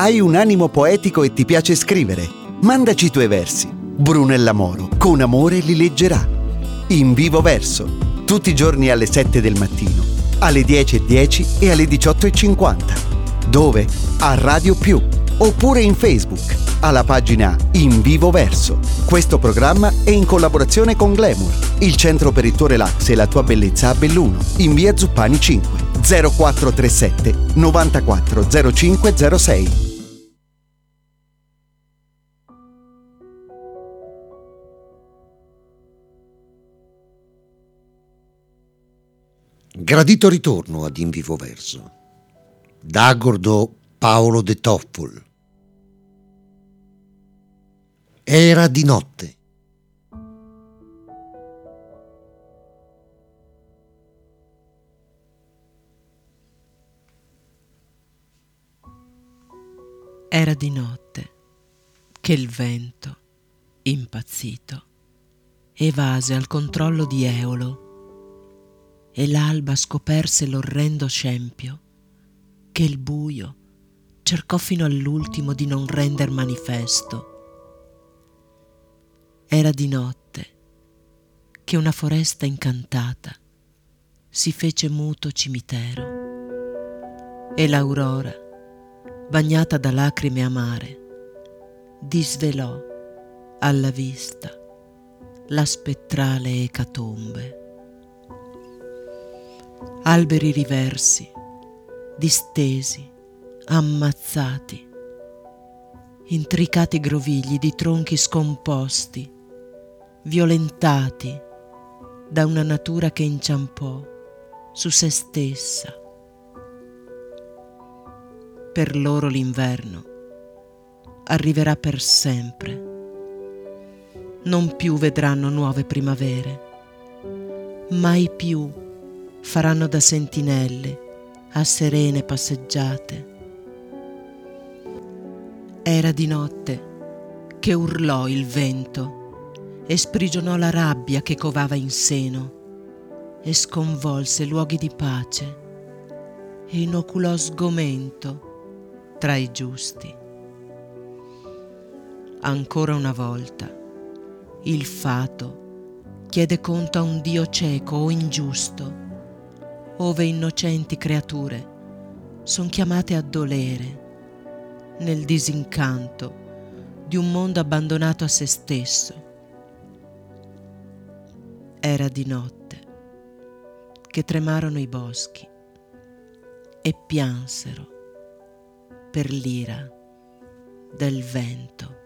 Hai un animo poetico e ti piace scrivere? Mandaci i tuoi versi. Brunella Moro, con amore, li leggerà. In vivo verso, tutti i giorni alle 7 del mattino, alle 10:10 e alle 18:50. Dove? A Radio Più, oppure in Facebook, alla pagina In Vivo Verso. Questo programma è in collaborazione con Glamour, il centro per il tuo relax e la tua bellezza a Belluno, in via Zuppani 5, 0437 94 0506. Gradito ritorno ad In Vivo Verso. D'Agordo Paolo de Toffol. Era di notte. Era di notte che il vento, impazzito, evase al controllo di Eolo e l'alba scoperse l'orrendo scempio che il buio cercò fino all'ultimo di non render manifesto. Era di notte che una foresta incantata si fece muto cimitero e l'aurora, bagnata da lacrime amare, disvelò alla vista la spettrale ecatombe. Alberi riversi, distesi, ammazzati, intricati grovigli di tronchi scomposti, violentati da una natura che inciampò su se stessa. Per loro l'inverno arriverà per sempre. Non più vedranno nuove primavere, mai più faranno da sentinelle a serene passeggiate. Era di notte che urlò il vento e sprigionò la rabbia che covava in seno e sconvolse luoghi di pace e inoculò sgomento tra i giusti. Ancora una volta il fato chiede conto a un Dio cieco o ingiusto, ove innocenti creature son chiamate a dolere nel disincanto di un mondo abbandonato a se stesso. Era di notte che tremarono i boschi e piansero per l'ira del vento.